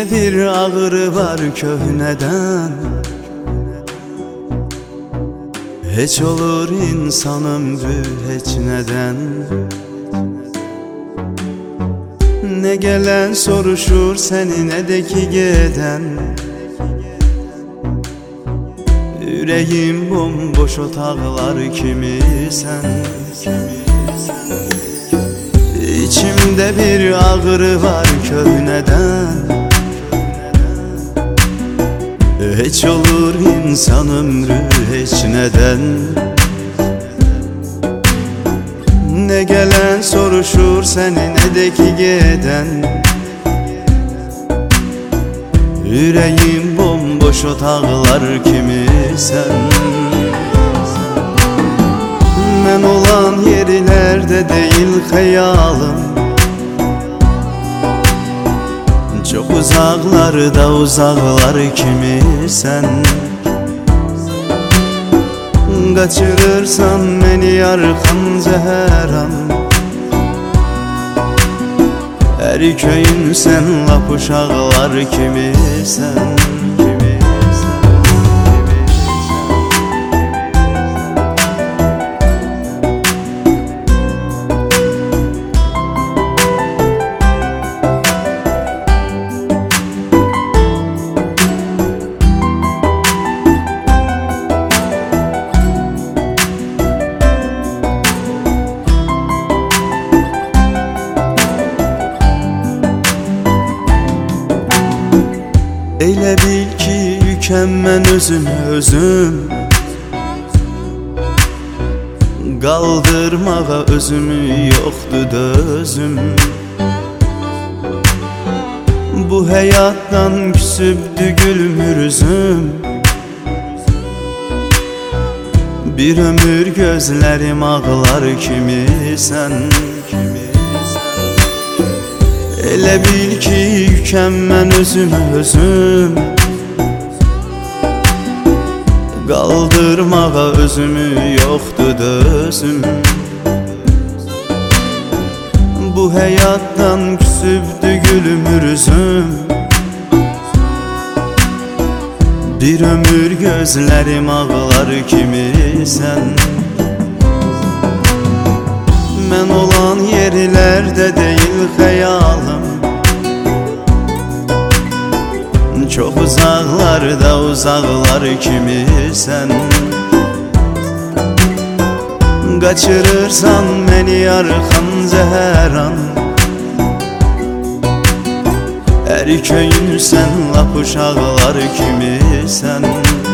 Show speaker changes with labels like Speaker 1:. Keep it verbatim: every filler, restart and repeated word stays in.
Speaker 1: İçimde bir ağrı var köhneden. Heç olur insan ömrü heç neden. Ne gelen soruşur seni ne de ki geden. Yüreğim bomboş otaqlar kimi sen. İçimde bir ağrı var köhneden. Heç olur insan ömrü heç neden. Ne gelen soruşur seni ne de ki geden. Yüreğim bomboş otaqlar kimi sen. Ben olan yerlerde değil hayalım. Çok uzaklarda uzaklar kimi sen. Kaçırırsan beni arkamca her an. Her köyün sen lap uşaqlar kimi sen. Elə bil ki yükəm mən özüm özüm. Qaldırmağa özümü yoxdur dözüm. Bu həyatdan küsübdü gülmür üzüm. Bir ömür gözlərim ağlar kimi sən. Elə bil ki yükəm mən özüm özüm. Qaldırmağa özümü yoxdur dözüm. Bu həyatdan küsübdü gülmür üzüm. Bir ömür gözlərim ağlar kimi sən. Mən olan yerlərdə deyil xəyalım. Çox uzaqlarda uzaqlar kimi sən. Qaçırırsan məni arxamca hər an. Hər köyün sən lap uşaqlar kimi sən.